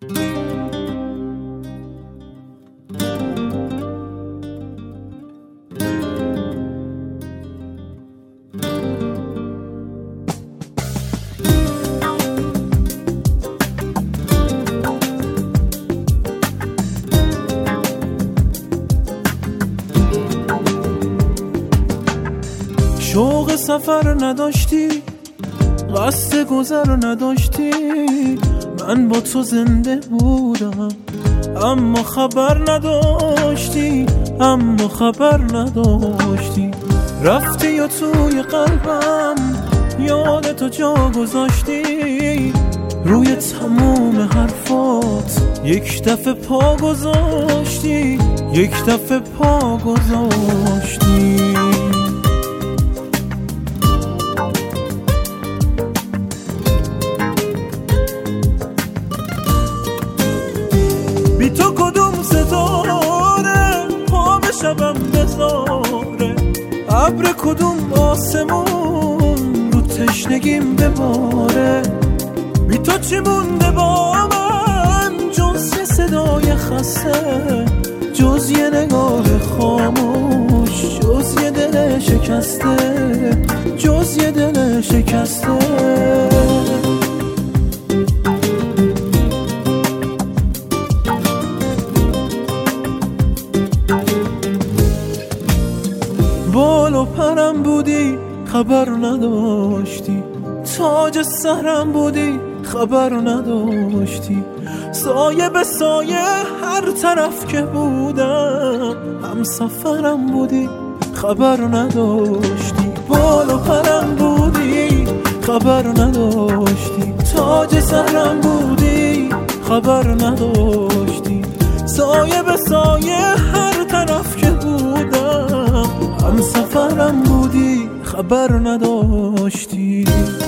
شوق سفر نداشتی، قصد گذر نداشتی، من با تو زنده بودم اما خبر نداشتی، اما خبر نداشتی. رفتی و توی قلبم یاد تو جا گذاشتی، روی تموم حرفات یک دفعه پا گذاشتی، یک دفعه پا گذاشتی. بی تو کدوم ستاره پا به شبم بذاره، ابر کدوم آسمون رو تشنگیم بباره. بی تو چی مونده با من جز یه صدای خسته، جز یه نگاه خاموش، جز یه دل شکسته، جز یه دل شکسته. بال و پرم بودی خبر نداشتی، تاج سرم بودی خبر نداشتی، سایه به سایه هر طرف که بودم هم سفرم بودی خبر نداشتی. بال و پرم بودی خبر نداشتی، تاج سرم بودی خبر نداشتی، سایه به سایه هر طرف که بودم هم سفرم بودی خبر نداشتی.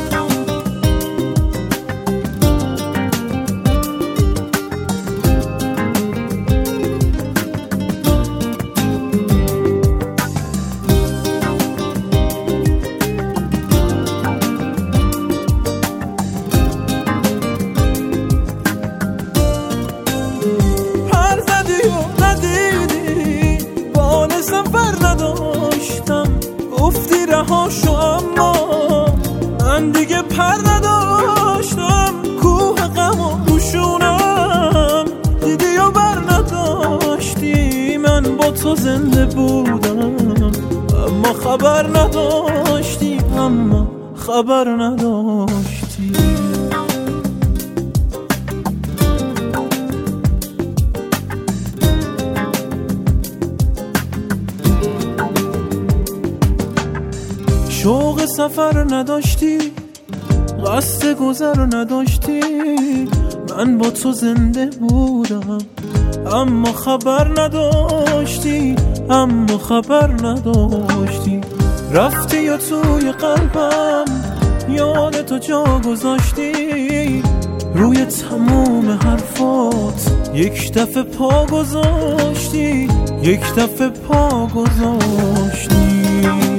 پر زدی و ندیدی بال سفر نداشتم، گفتی رها شو اما من دیگه پر نداشتم. کوه غم و روشونم دیدی و بر نداشتی، من با تو زنده بودم اما خبر نداشتی، اما خبر نداشتی. شوق سفر نداشتی، قصد گذر نداشتی، من با تو زنده بودم اما خبر نداشتی، اما خبر نداشتی. رفتی و توی قلبم یاد تو جا گذاشتی، روی تموم حرفات یک دفعه پا گذاشتی، یک دفعه پا گذاشتی.